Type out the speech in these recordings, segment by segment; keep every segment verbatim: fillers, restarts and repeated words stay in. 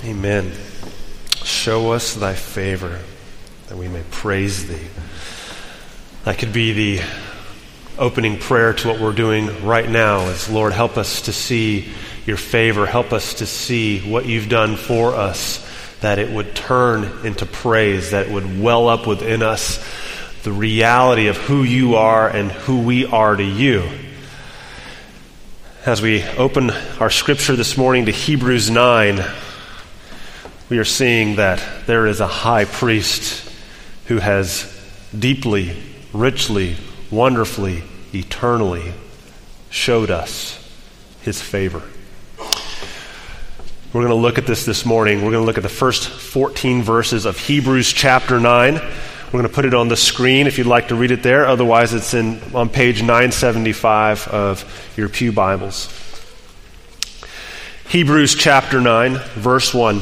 Amen. Show us thy favor, that we may praise thee. That could be the opening prayer to what we're doing right now is, Lord, help us to see your favor. Help us to see what you've done for us, that it would turn into praise, that it would well up within us the reality of who you are and who we are to you. As we open our scripture this morning to Hebrews nine, we are seeing that there is a high priest who has deeply, richly, wonderfully, eternally showed us his favor. We're going to look at this this morning. We're going to look at the first fourteen verses of Hebrews chapter nine. We're going to put it on the screen if you'd like to read it there. Otherwise, it's in on page nine seventy-five of your pew Bibles. Hebrews chapter nine, verse one.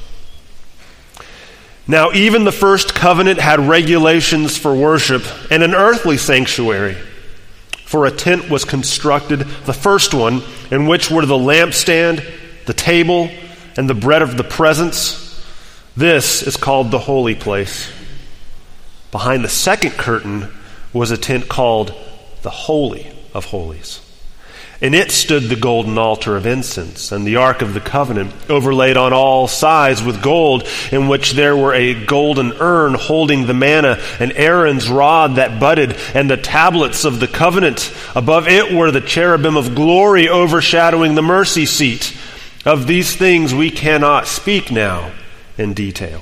Now even the first covenant had regulations for worship and an earthly sanctuary. For a tent was constructed, the first one, in which were the lampstand, the table, and the bread of the presence. This is called the holy place. Behind the second curtain was a tent called the Holy of Holies. In it stood the golden altar of incense and the ark of the covenant, overlaid on all sides with gold, in which there were a golden urn holding the manna, and Aaron's rod that budded, and the tablets of the covenant. Above it were the cherubim of glory overshadowing the mercy seat. Of these things we cannot speak now in detail.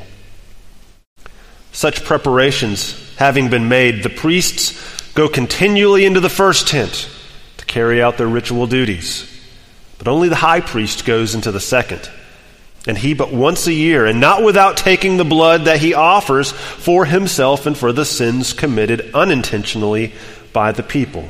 Such preparations having been made, the priests go continually into the first tent to carry out their ritual duties. But only the high priest goes into the second, and he but once a year, and not without taking the blood that he offers for himself and for the sins committed unintentionally by the people.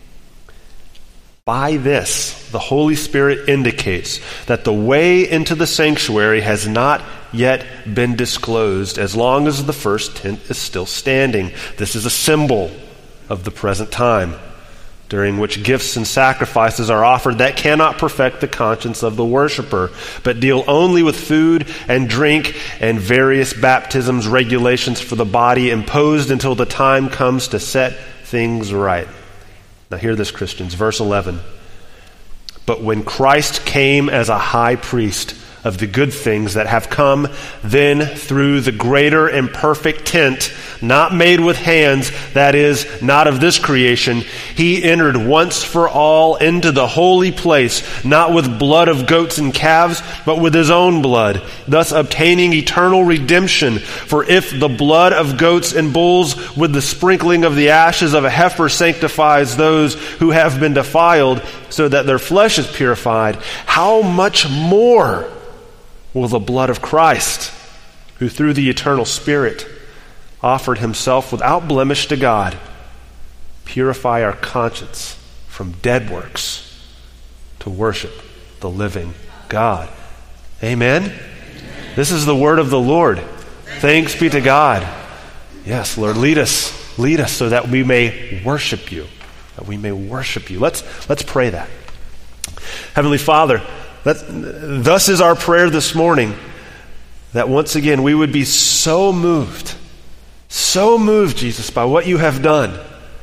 By this, the Holy Spirit indicates that the way into the sanctuary has not yet been disclosed as long as the first tent is still standing. This is a symbol of the present time, during which gifts and sacrifices are offered that cannot perfect the conscience of the worshiper, but deal only with food and drink and various baptisms, regulations for the body imposed until the time comes to set things right. Now hear this, Christians. Verse eleven. But when Christ came as a high priest of the good things that have come, then through the greater and perfect tent, not made with hands, that is, not of this creation, he entered once for all into the holy place, not with blood of goats and calves, but with his own blood, thus obtaining eternal redemption. For if the blood of goats and bulls with the sprinkling of the ashes of a heifer sanctifies those who have been defiled, so that their flesh is purified, how much more will the blood of Christ, who through the eternal Spirit offered himself without blemish to God, purify our conscience from dead works to worship the living God. Amen? Amen. This is the word of the Lord. Thanks be to God. Yes, Lord, lead us, lead us so that we may worship you, that we may worship you. Let's, let's pray that. Heavenly Father, That, thus is our prayer this morning, that once again we would be so moved, so moved, Jesus, by what you have done.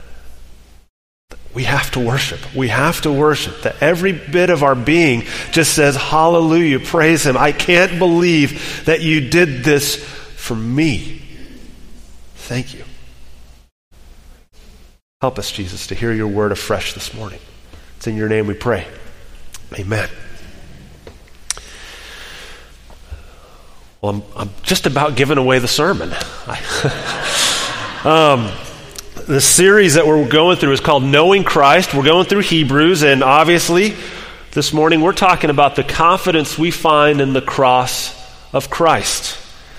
We have to worship. We have to worship. That every bit of our being just says, hallelujah, praise him. I can't believe that you did this for me. Thank you. Help us, Jesus, to hear your word afresh this morning. It's in your name we pray. Amen. Well, I'm, I'm just about giving away the sermon. um, the series that we're going through is called Knowing Christ. We're going through Hebrews, and obviously this morning we're talking about the confidence we find in the cross of Christ.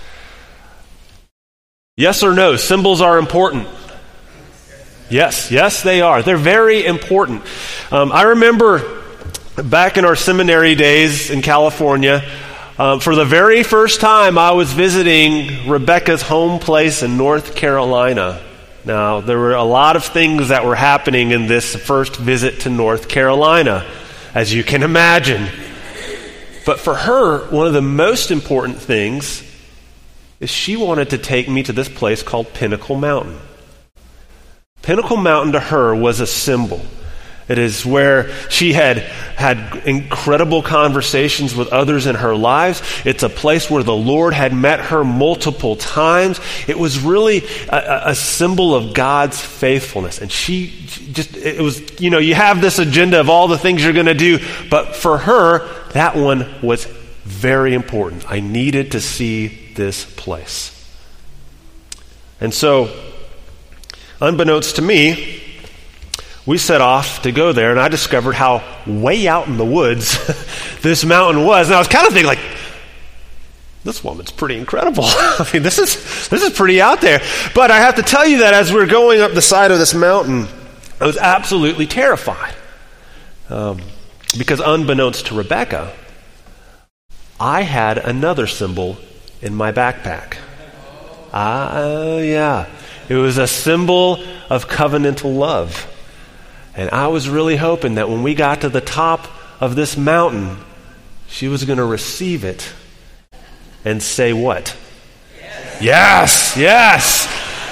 Yes or no? Symbols are important. Yes, yes they are. They're very important. Um, I remember back in our seminary days in California, Um, for the very first time, I was visiting Rebecca's home place in North Carolina. Now, there were a lot of things that were happening in this first visit to North Carolina, as you can imagine. But for her, one of the most important things is she wanted to take me to this place called Pinnacle Mountain. Pinnacle Mountain to her was a symbol. It is where she had had incredible conversations with others in her lives. It's a place where the Lord had met her multiple times. It was really a, a symbol of God's faithfulness. And she just, it was, you know, you have this agenda of all the things you're going to do, but for her, that one was very important. I needed to see this place. And so, unbeknownst to me, we set off to go there, and I discovered how way out in the woods this mountain was. And I was kind of thinking, like, this woman's pretty incredible. I mean, this is this is pretty out there. But I have to tell you that as we were going up the side of this mountain, I was absolutely terrified. Um, because unbeknownst to Rebecca, I had another symbol in my backpack. Ah, uh, yeah. It was a symbol of covenantal love. And I was really hoping that when we got to the top of this mountain, she was going to receive it and say what? Yes, yes. yes.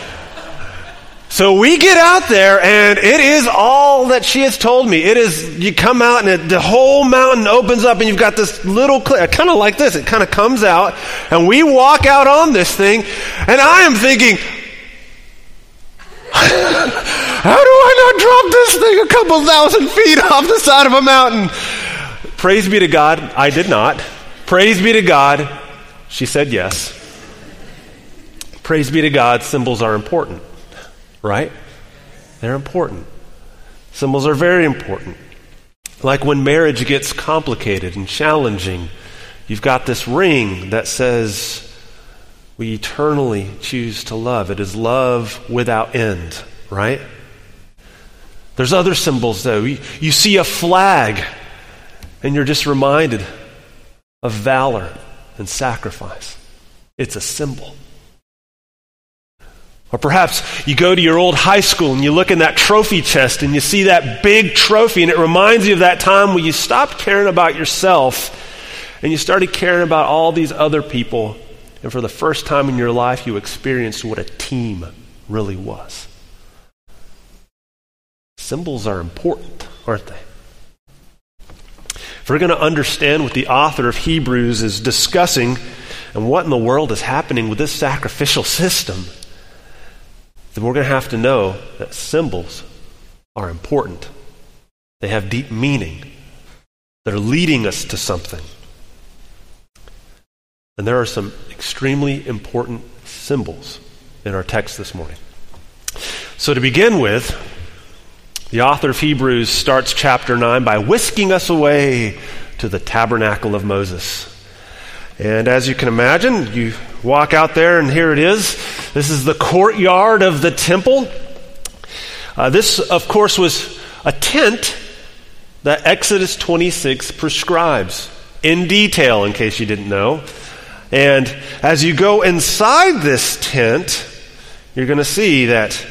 So we get out there, and it is all that she has told me. It is, you come out, and it, the whole mountain opens up, and you've got this little cliff, kind of like this. It kind of comes out, and we walk out on this thing, and I am thinking, how do I not drop this thing a couple thousand feet off the side of a mountain? Praise be to God, I did not. Praise be to God, she said yes. Praise be to God, symbols are important, right? They're important. Symbols are very important. Like when marriage gets complicated and challenging, you've got this ring that says, we eternally choose to love. It is love without end, right? There's other symbols, though. You, you see a flag, and you're just reminded of valor and sacrifice. It's a symbol. Or perhaps you go to your old high school, and you look in that trophy chest, and you see that big trophy, and it reminds you of that time where you stopped caring about yourself, and you started caring about all these other people. And for the first time in your life, you experienced what a team really was. Symbols are important, aren't they? If we're going to understand what the author of Hebrews is discussing and what in the world is happening with this sacrificial system, then we're going to have to know that symbols are important. They have deep meaning. They're leading us to something. And there are some extremely important symbols in our text this morning. So to begin with, the author of Hebrews starts chapter nine by whisking us away to the tabernacle of Moses. And as you can imagine, you walk out there and here it is. This is the courtyard of the temple. Uh, this, of course, was a tent that Exodus twenty-six prescribes in detail, in case you didn't know. And as you go inside this tent, you're going to see that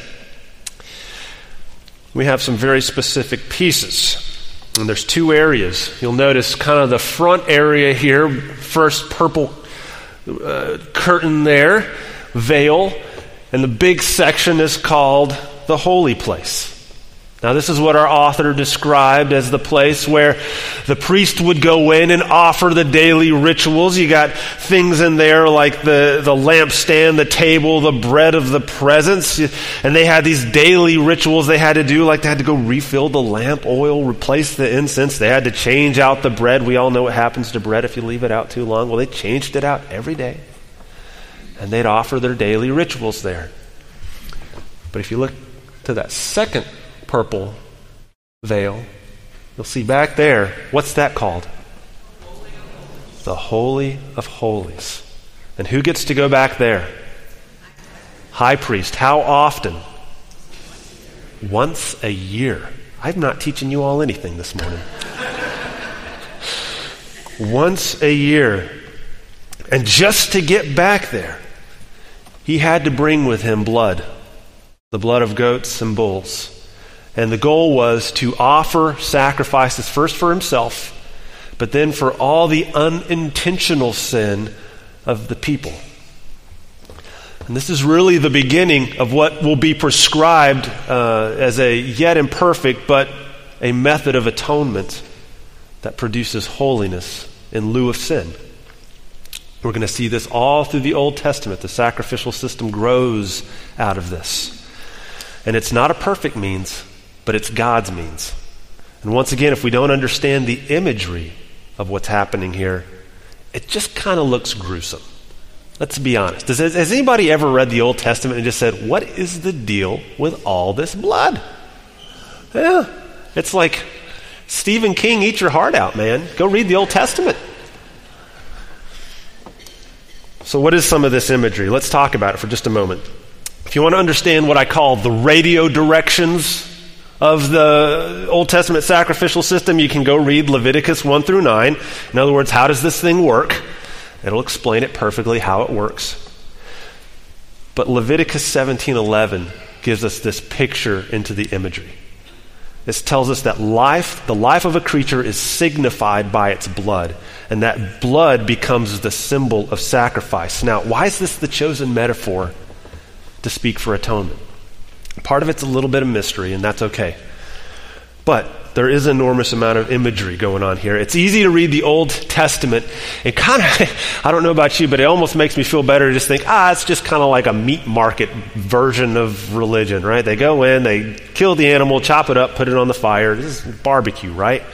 we have some very specific pieces. And there's two areas. You'll notice kind of the front area here, first purple uh, curtain there, veil, and the big section is called the holy place. Now, this is what our author described as the place where the priest would go in and offer the daily rituals. You got things in there like the, the lampstand, the table, the bread of the presence. And they had these daily rituals they had to do, like they had to go refill the lamp oil, replace the incense. They had to change out the bread. We all know what happens to bread if you leave it out too long. Well, they changed it out every day. And they'd offer their daily rituals there. But if you look to that second purple veil, you'll see back there, what's that called? The Holy of Holies. And who gets to go back there? High priest. How often? Once a year. I'm not teaching you all anything this morning. Once a year. And just to get back there, he had to bring with him blood, the blood of goats and bulls. And the goal was to offer sacrifices first for himself, but then for all the unintentional sin of the people. And this is really the beginning of what will be prescribed uh, as a yet imperfect, but a method of atonement that produces holiness in lieu of sin. We're going to see this all through the Old Testament. The sacrificial system grows out of this. And it's not a perfect means, but it's God's means. And once again, if we don't understand the imagery of what's happening here, it just kind of looks gruesome. Let's be honest. Does, has anybody ever read the Old Testament and just said, what is the deal with all this blood? Yeah, it's like, Stephen King, eat your heart out, man. Go read the Old Testament. So what is some of this imagery? Let's talk about it for just a moment. If you want to understand what I call the radio directions of the Old Testament sacrificial system, you can go read Leviticus one through nine. In other words, how does this thing work? It'll explain it perfectly how it works. But Leviticus seventeen eleven gives us this picture into the imagery. This tells us that life, the life of a creature is signified by its blood, and that blood becomes the symbol of sacrifice. Now, why is this the chosen metaphor to speak for atonement? Part of it's a little bit of mystery, and that's okay. But there is an enormous amount of imagery going on here. It's easy to read the Old Testament and kind of, I don't know about you, but it almost makes me feel better to just think, ah, it's just kind of like a meat market version of religion, right? They go in, they kill the animal, chop it up, put it on the fire. This is barbecue, right?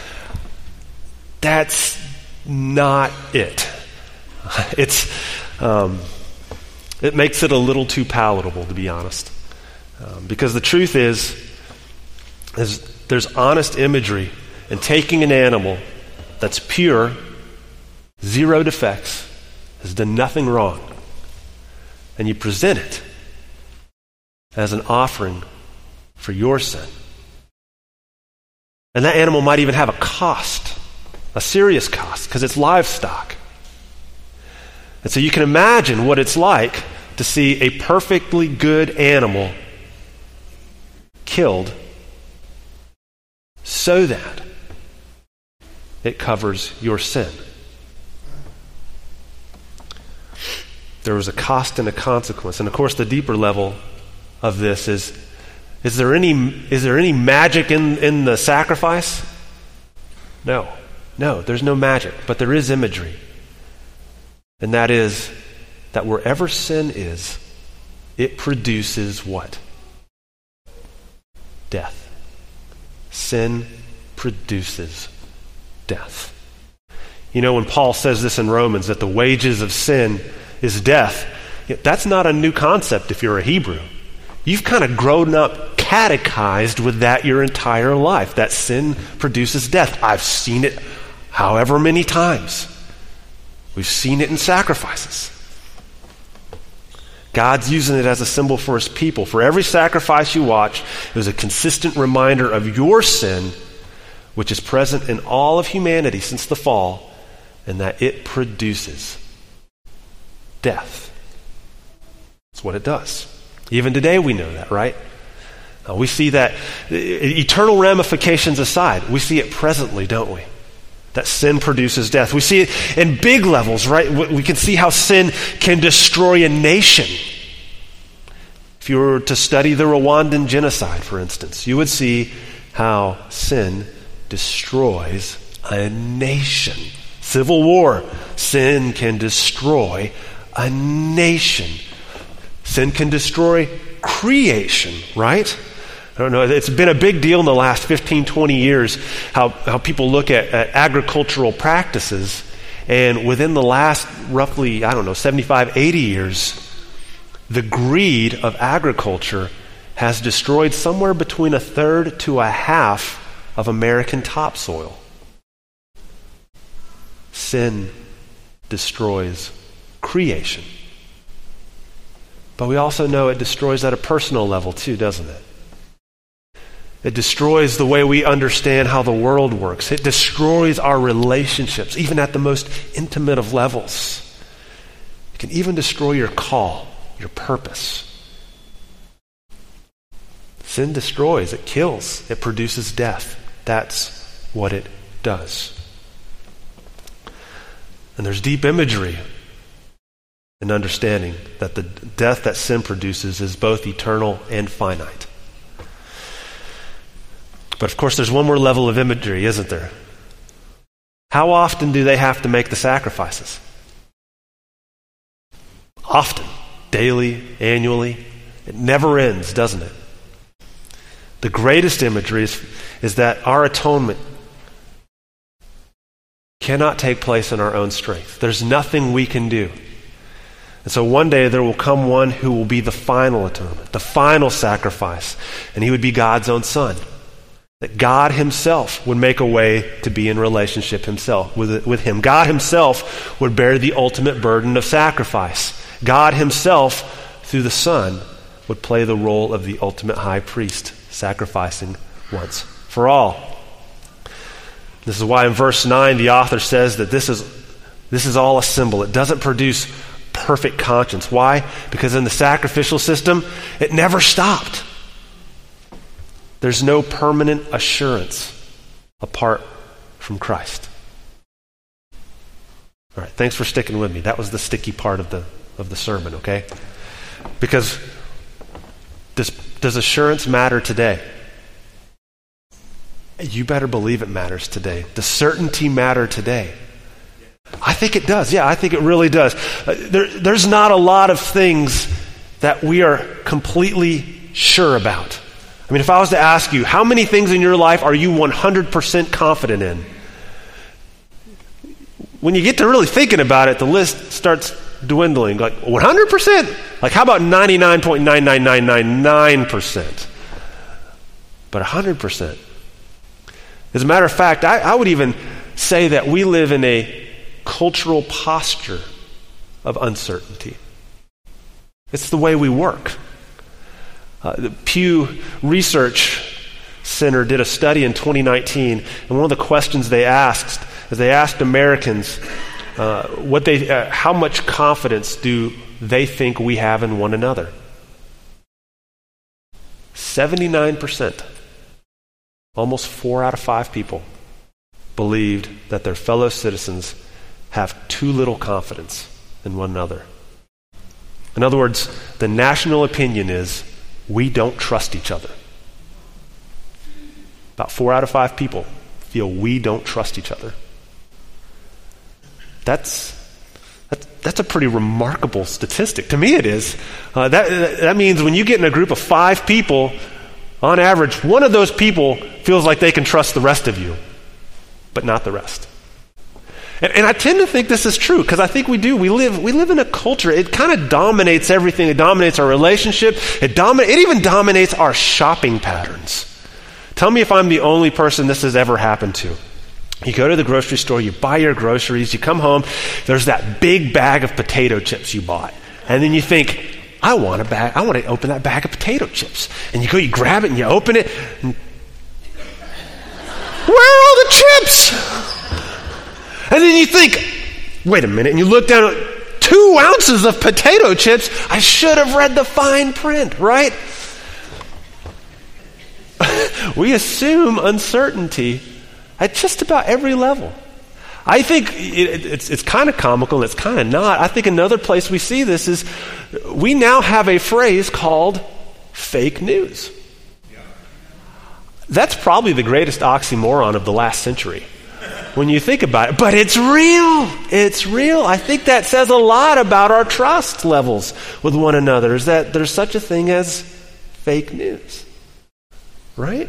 That's not it. It's, um, it makes it a little too palatable, to be honest. Um, because the truth is, is there's honest imagery in taking an animal that's pure, zero defects, has done nothing wrong, and you present it as an offering for your sin. And that animal might even have a cost, a serious cost, because it's livestock. And so you can imagine what it's like to see a perfectly good animal killed so that it covers your sin. There was a cost and a consequence. And of course, the deeper level of this is, is there any, is there any magic in, in the sacrifice? No. No, there's no magic, but there is imagery. And that is that wherever sin is, it produces what? Death. Sin produces death. You know, when Paul says this in Romans, that the wages of sin is death, that's not a new concept if you're a Hebrew. You've kind of grown up catechized with that your entire life, that sin produces death. I've seen it however many times. We've seen it in sacrifices. God's using it as a symbol for his people. For every sacrifice you watch, it was a consistent reminder of your sin, which is present in all of humanity since the fall, and that it produces death. That's what it does. Even today we know that, right? Uh, we see that, eternal ramifications aside, we see it presently, don't we? That sin produces death. We see it in big levels, right? We can see how sin can destroy a nation. If you were to study the Rwandan genocide, for instance, you would see how sin destroys a nation. Civil war, sin can destroy a nation. Sin can destroy creation, right? I don't know, it's been a big deal in the last fifteen, twenty years how, how people look at, at agricultural practices, and within the last roughly, I don't know, seventy-five, eighty years, the greed of agriculture has destroyed somewhere between a third to a half of American topsoil. Sin destroys creation. But we also know it destroys at a personal level too, doesn't it? It destroys the way we understand how the world works. It destroys our relationships, even at the most intimate of levels. It can even destroy your call, your purpose. Sin destroys, it kills, it produces death. That's what it does. And there's deep imagery in understanding that the death that sin produces is both eternal and finite. But of course, there's one more level of imagery, isn't there? How often do they have to make the sacrifices? Often. Daily, annually. It never ends, doesn't it? The greatest imagery is, is that our atonement cannot take place in our own strength. There's nothing we can do. And so one day there will come one who will be the final atonement, the final sacrifice, and he would be God's own Son. That God himself would make a way to be in relationship himself with, with him. God himself would bear the ultimate burden of sacrifice. God himself, through the Son, would play the role of the ultimate high priest, sacrificing once for all. This is why in verse nine the author says that this is this is all a symbol. It doesn't produce perfect conscience. Why? Because in the sacrificial system, it never stopped. There's no permanent assurance apart from Christ. All right, thanks for sticking with me. That was the sticky part of the of the sermon, okay? Because does, does assurance matter today? You better believe it matters today. Does certainty matter today? I think it does. Yeah, I think it really does. Uh, there, there's not a lot of things that we are completely sure about. I mean, if I was to ask you, how many things in your life are you one hundred percent confident in? When you get to really thinking about it, the list starts dwindling. Like one hundred percent? Like how about ninety-nine point nine nine nine nine nine percent? But one hundred percent. As a matter of fact, I, I would even say that we live in a cultural posture of uncertainty. It's the way we work. Uh, the Pew Research Center did a study in twenty nineteen, and one of the questions they asked is they asked Americans uh, what they, uh, how much confidence do they think we have in one another? seventy-nine percent. Almost four out of five people believed that their fellow citizens have too little confidence in one another. In other words, the national opinion is we don't trust each other. About four out of five people feel we don't trust each other. That's that's, that's a pretty remarkable statistic. To me it is. Uh, that, that means when you get in a group of five people, on average, one of those people feels like they can trust the rest of you, but not the rest. And, and I tend to think this is true because I think we do. We live we live in a culture. It kind of dominates everything. It dominates our relationship. It domin- It even dominates our shopping patterns. Tell me if I'm the only person this has ever happened to. You go to the grocery store, you buy your groceries, you come home, there's that big bag of potato chips you bought. And then you think, I want a bag, I want to open that bag of potato chips. And you go, you grab it and you open it. And, where are all the chips? And then you think, wait a minute, and you look down at two ounces of potato chips. I should have read the fine print, right? We assume uncertainty at just about every level. I think it, it's, it's kind of comical and it's kind of not. I think another place we see this is we now have a phrase called fake news. That's probably the greatest oxymoron of the last century when you think about it. But it's real. It's real. I think that says a lot about our trust levels with one another, is that there's such a thing as fake news. Right?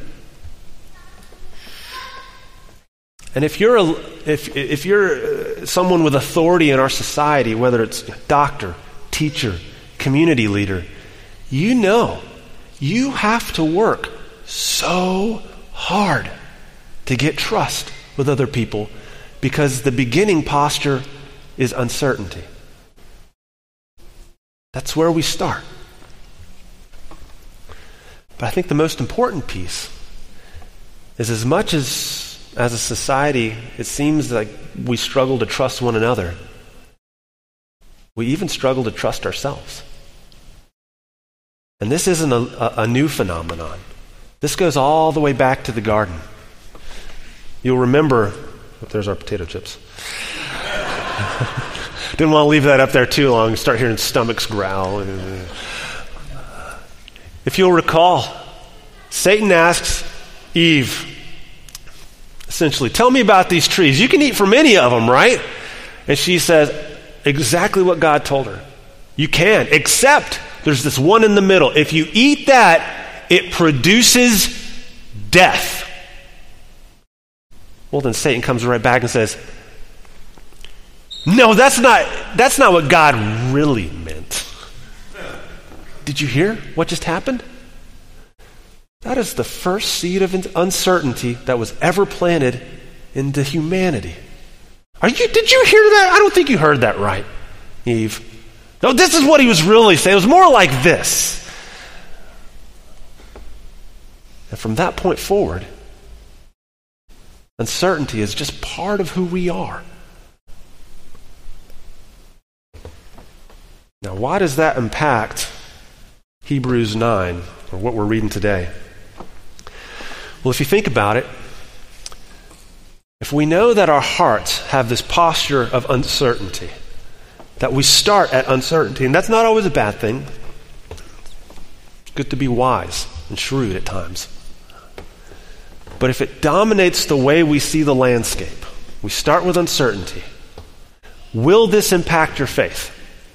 And if you're a, if if you're someone with authority in our society, whether it's doctor, teacher, community leader, you know you have to work so hard to get trust with other people because the beginning posture is uncertainty. That's where we start. But I think the most important piece is as much as as a society, it seems like we struggle to trust one another. We even struggle to trust ourselves. And this isn't a, a, a new phenomenon. This goes all the way back to the garden. You'll remember, oh, there's our potato chips. Didn't want to leave that up there too long. Start hearing stomachs growl. If you'll recall, Satan asks Eve, essentially, tell me about these trees. You can eat from any of them, right? And she says exactly what God told her. You can, except there's this one in the middle. If you eat that, it produces death. Well, then Satan comes right back and says, no, that's not, that's not what God really meant. Did you hear what just happened? That is the first seed of uncertainty that was ever planted into humanity. Are you? Did you hear that? I don't think you heard that right, Eve. No, this is what he was really saying. It was more like this. And from that point forward, uncertainty is just part of who we are. Now, why does that impact Hebrews nine, or what we're reading today? Well, if you think about it, if we know that our hearts have this posture of uncertainty, that we start at uncertainty, and that's not always a bad thing. It's good to be wise and shrewd at times. But if it dominates the way we see the landscape, we start with uncertainty, will this impact your faith?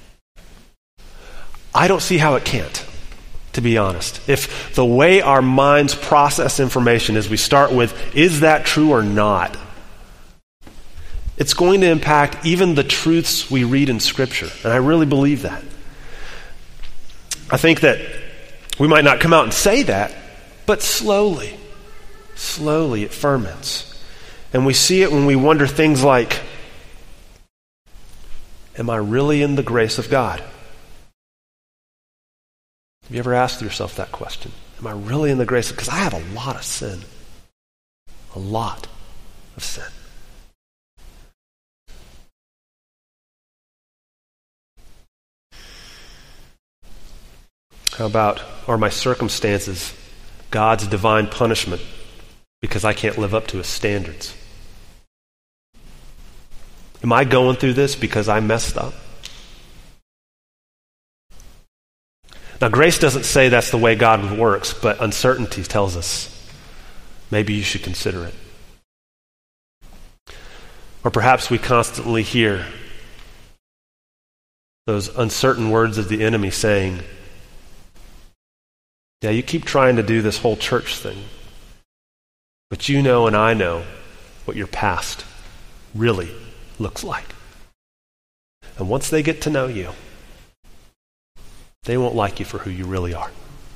I don't see how it can't, to be honest. If the way our minds process information is we start with, is that true or not? It's going to impact even the truths we read in Scripture. And I really believe that. I think that we might not come out and say that, but slowly, slowly it ferments. And we see it when we wonder things like, am I really in the grace of God? Have you ever asked yourself that question? Am I really in the grace of God? Because I have a lot of sin. A lot of sin. How about, are my circumstances God's divine punishment because I can't live up to his standards? Am I going through this because I messed up? Now, grace doesn't say that's the way God works, but uncertainty tells us maybe you should consider it. Or perhaps we constantly hear those uncertain words of the enemy saying, yeah, you keep trying to do this whole church thing, but you know and I know what your past really looks like. And once they get to know you, they won't like you for who you really are.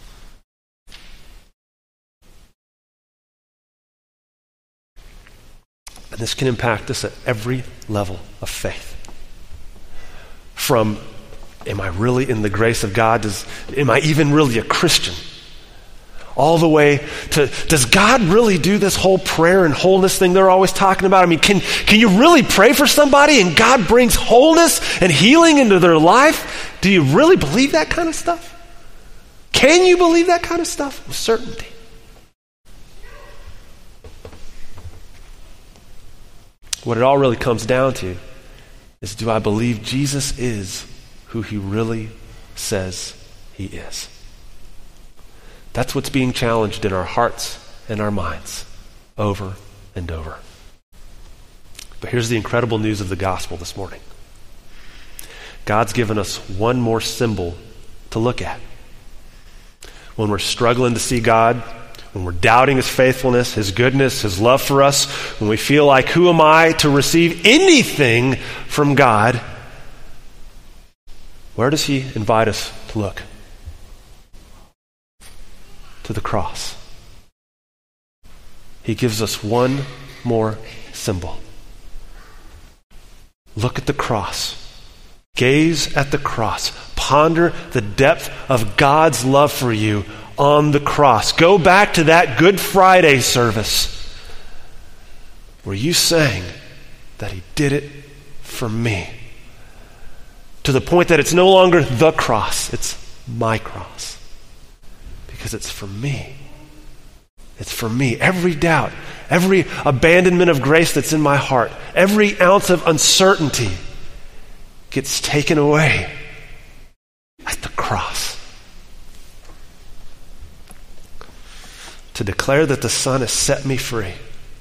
And this can impact us at every level of faith. From, am I really in the grace of God? Does, am I even really a Christian? All the way to, does God really do this whole prayer and wholeness thing they're always talking about? I mean, can, can you really pray for somebody and God brings wholeness and healing into their life? Do you really believe that kind of stuff? Can you believe that kind of stuff? With certainty. What it all really comes down to is, do I believe Jesus is who he really says he is? That's what's being challenged in our hearts and our minds over and over. But here's the incredible news of the gospel this morning. God's given us one more symbol to look at. When we're struggling to see God, when we're doubting his faithfulness, his goodness, his love for us, when we feel like, who am I to receive anything from God? Where does he invite us to look? To the cross. He gives us one more symbol. Look at the cross. Gaze at the cross. Ponder the depth of God's love for you on the cross. Go back to that Good Friday service where you sang that he did it for me. To the point that it's no longer the cross, it's my cross. Because it's for me. It's for me. Every doubt, every abandonment of grace that's in my heart, every ounce of uncertainty gets taken away at the cross. To declare that the Son has set me free.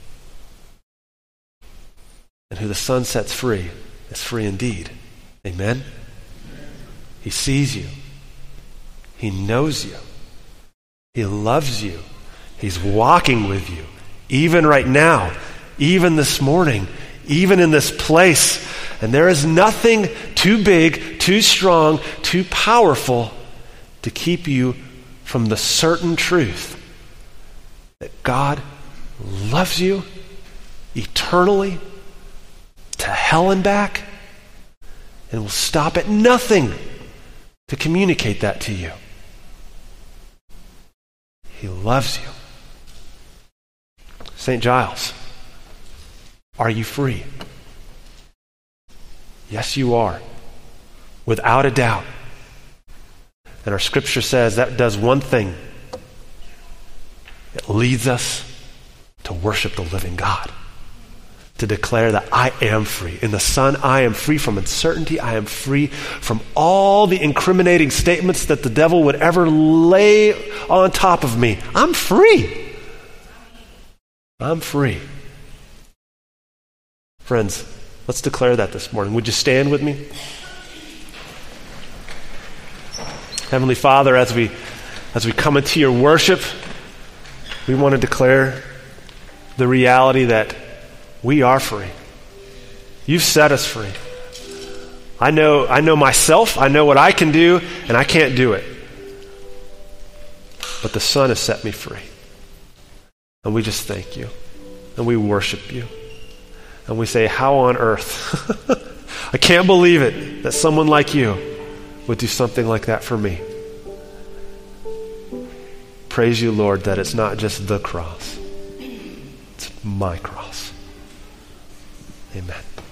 And who the Son sets free is free indeed. Amen? He sees you. He knows you. He loves you. He's walking with you. Even right now, even this morning, even in this place. And there is nothing too big, too strong, too powerful to keep you from the certain truth that God loves you eternally to hell and back, and will stop at nothing to communicate that to you. He loves you. Saint Giles, are you free? Yes, you are. Without a doubt. And our scripture says that does one thing. It leads us to worship the living God. To declare that I am free. In the Son, I am free from uncertainty. I am free from all the incriminating statements that the devil would ever lay on top of me. I'm free. I'm free. Friends, let's declare that this morning. Would you stand with me? Heavenly Father, as we as we come into your worship, we want to declare the reality that we are free. You've set us free. I know, I know myself, I know what I can do, and I can't do it. But the Son has set me free. And we just thank you. And we worship you. And we say, how on earth? I can't believe it that someone like you would do something like that for me. Praise you, Lord, that it's not just the cross. It's my cross. Amen.